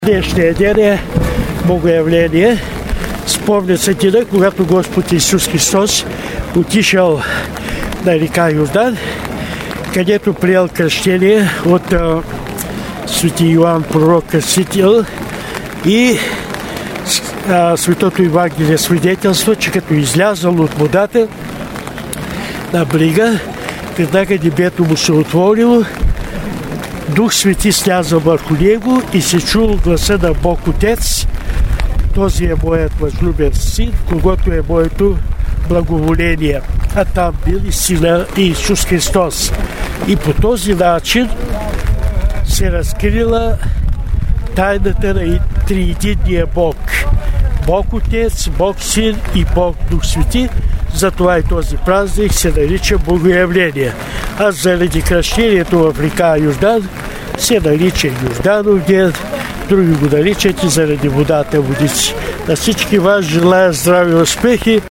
Днешния ден е Богоявление. Спомня се деня, когато Господ Исус Христос отишъл на река Йордан, където приел кръщение от свети Йоан Пророк Кръстител и Светото Евангелие свидетелства, че като излязъл от водата на брега, веднага небето му се отворило, Дух Свети сляза върху него и се чул гласа на Бог Отец: този е моят възлюбен син, когото е моето благоволение. А там бил и Сина Исус Христос. И по този начин се разкрила тайната на триединния Бог. Бог Отец, Бог Син и Бог Дух Свети. Затова и този празник се нарича Богоявление. А заради кръщението в река Йордан се нарича Йорданов ден, други го наричат и заради водата водици. На всички вас желая здраве и успехи!